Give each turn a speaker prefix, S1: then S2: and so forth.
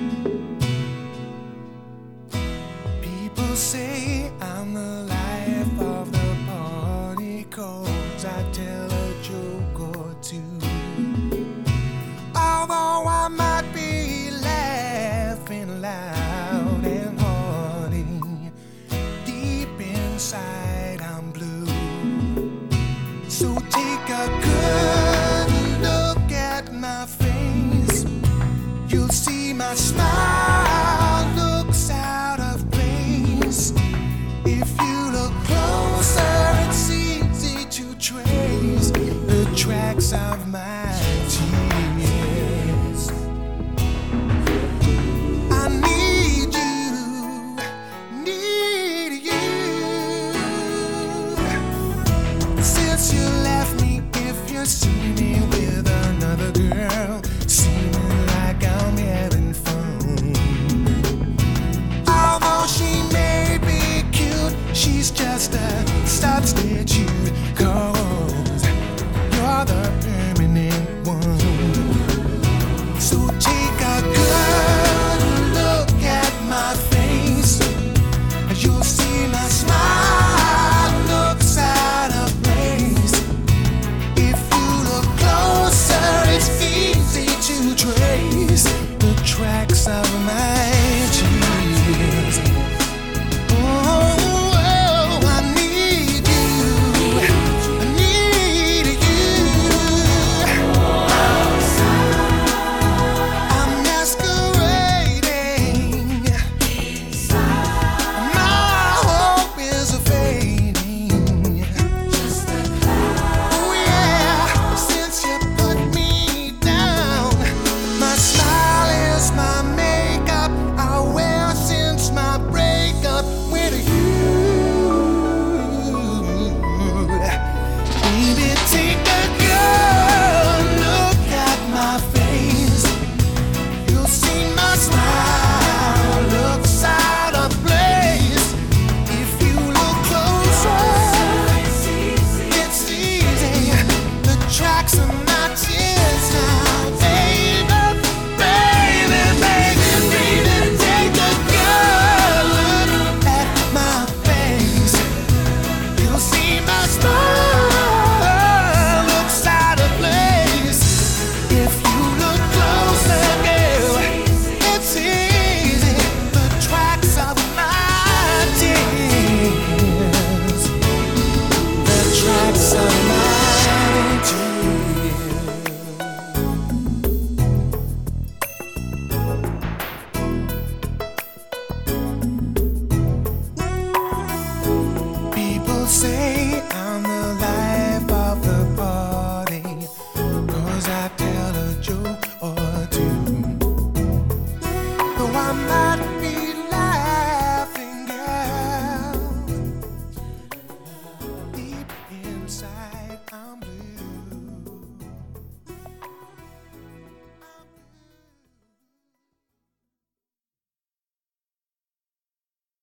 S1: People say I'm the life of the party, 'cause I tell a joke or two. Although I might be laughing loud and hearty, deep inside I'm blue. So take a good look at my face. You'll see my smile looks out of place. If you look closer, it's easy to trace the tracks of my tears. I need you. Since you left me, if you see me with another girl, seeming like I'm having fun. Although she may be cute, she's just a substitute, 'cause you're the permanent one. So take a good look at my face. You'll see my smile looks out of place. If you look closer, it's easy to trace the tracks of my tears. Oh, I need you. I need you. I'm masquerading. My hope is fading. Oh yeah, since you put me down, my smile is my makeup. I wear since my breakup with you. Baby, take a good look at my face. You'll see my smile looks out of place. If you look closer, it's easy. The tracks of my tears now, baby, baby, baby, baby. Take a good look at my face. You'll see my smile looks out of place. If you look closer, girl, it's easy. The tracks of my tears. The tracks of my tears. People say I'm the life of the party, 'cause I tell a joke